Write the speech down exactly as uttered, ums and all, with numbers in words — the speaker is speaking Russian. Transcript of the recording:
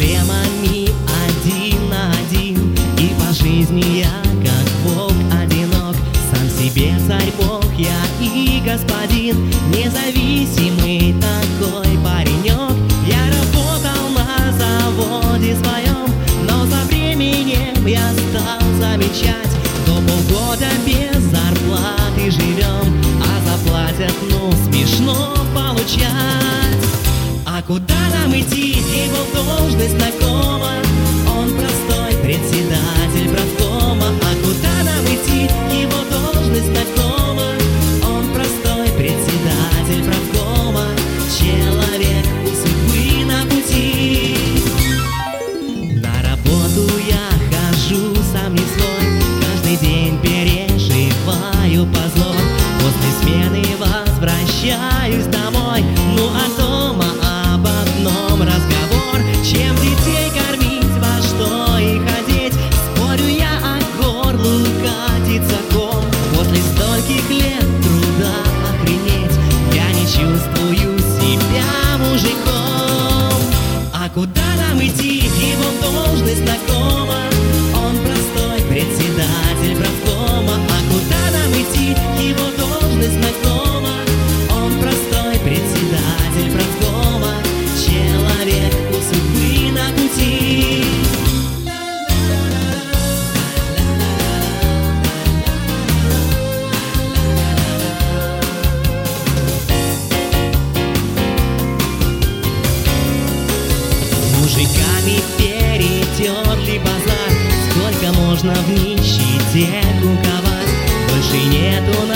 проблемами один на один, и по жизни я как волк одинок. Сам себе царь Бог, я и господин, независимый такой паренек. Я работал на заводе своем, но за временем я стал замечать, до полгода без зарплаты живем, а заплатят, ну, смешно получать. А куда нам идти? Его должность знакома, он простой председатель правкома. А куда нам идти? Его должность знакома, он простой председатель правкома. Человек у судьбы на пути. На работу я хожу сам не свой, каждый день переживаю позор. После смены возвращаюсь домой, ну а дома об одном разговор: чем детей кормить, во что их одеть. Спорю я, о горлу катится ком. После стольких лет труда охренеть, я не чувствую себя мужиком. А куда нам идти? Его должность знакома, он простой председатель правкома. А куда нам идти? Его должность знакома, он простой председатель правкома. Человек у судьбы на пути. Мужиками перетерли базар, сколько можно в нищете куковать. Больше нету